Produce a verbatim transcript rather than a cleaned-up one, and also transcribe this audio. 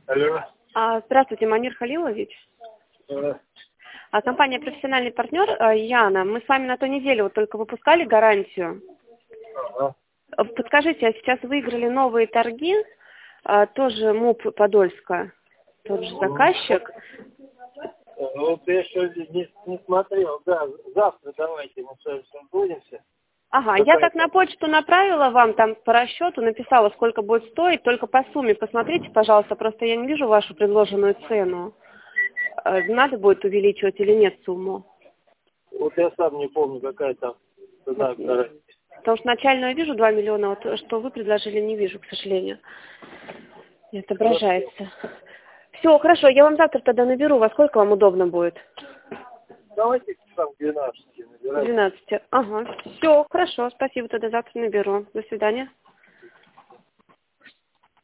Алло. А, Здравствуйте, Манир Халилович. Да. А, Компания «Профессиональный партнер» а, Яна. Мы с вами на той неделе вот только выпускали гарантию. Ага. А, Подскажите, а сейчас выиграли новые торги, а, тоже МУП Подольска, тот же заказчик. Ну, вот я еще не, не смотрел. Да, завтра давайте мы с вами созвонимся. Ага, я Какая так на почту направила вам там по расчету, написала, сколько будет стоить, только по сумме посмотрите, пожалуйста, просто я не вижу вашу предложенную цену. Э, Надо будет увеличивать или нет сумму? Вот я сам не помню, какая там цена Вот, гарантии. потому что начальную вижу два миллиона, вот что вы предложили, не вижу, к сожалению. Не отображается. Все, хорошо, я вам завтра тогда наберу, во сколько вам удобно будет? Давайте часам к двенадцати набирайте. двенадцать. Ага, все, хорошо, спасибо, тогда завтра наберу. До свидания.